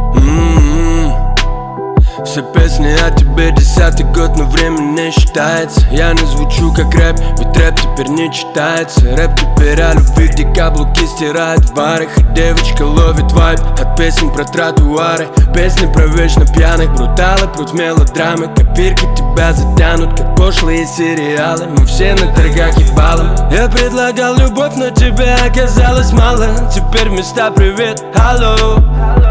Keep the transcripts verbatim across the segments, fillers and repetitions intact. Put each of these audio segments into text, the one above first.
М-м-м. Все песни о тебе десятый год, но время не считается. Я не звучу как рэп, ведь рэп теперь не читается. Рэп теперь о любви, где каблуки стирают в барах, и девочка ловит вайб от песен про тротуары. Песни про вечно пьяных, бруталы, путь мелодрамы. Копирки тебя затянут, как пошлые сериалы. Мы все на торгах ебалом. Я предлагал любовь, но тебе оказалось мало. Теперь вместо привет, алло.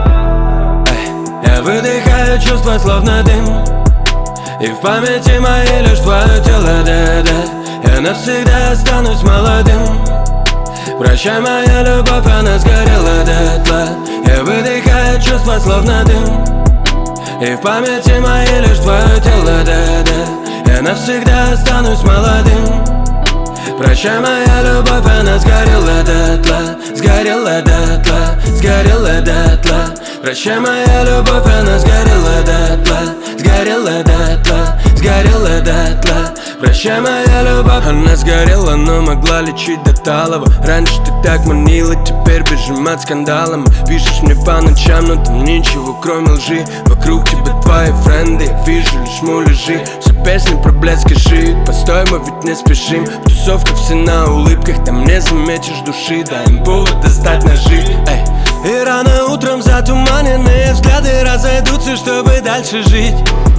Я выдыхаю чувства, словно дым, и в памяти моей лишь твое тело, да-да. Я навсегда останусь молодым. Прощай, моя любовь, она сгорела дотла. Я выдыхаю чувства, словно дым, и в памяти моей лишь твое тело, да-да. Я навсегда останусь молодым. Прощай, моя любовь, она сгорела дотла. Сгорела дотла, сгорела дотла. Прощай, моя любовь, она сгорела дотла. Сгорела дотла, сгорела дотла. Прощай, моя любовь, она сгорела, но могла лечить до талого. Раньше ты так манила, теперь бежим от скандала. Пишешь мне по ночам, но там ничего кроме лжи. Вокруг тебя твои френды, я вижу лишь муляжи. Все песни про блядь, скажи, постой, мы ведь не спешим. В тусовках все на улыбках, там не заметишь души. Дай им повод достать ножи, эй. И рано утром затуманенные взгляды разойдутся, чтобы дальше жить.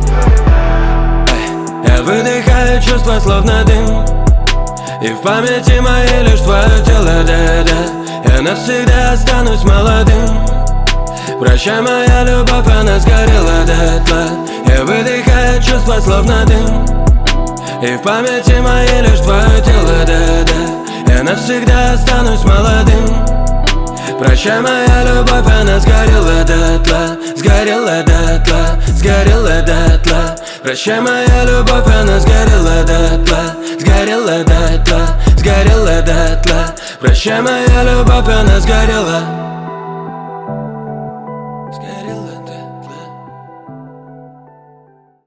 Я выдыхаю чувства, словно дым, и в памяти моей лишь твое тело, да-да. Я навсегда останусь молодым. Прощай, моя любовь, она сгорела дотла. Я выдыхаю чувства, словно дым, и в памяти моей лишь твое тело, да-да. Я навсегда останусь молодым. Прощай, моя любовь, она сгорела дотла. Сгорела дотла, сгорела дотла. Прощай, моя любовь, она сгорела дотла. Сгорела дотла, сгорела дотла. Прощай, моя любовь, она сгорела.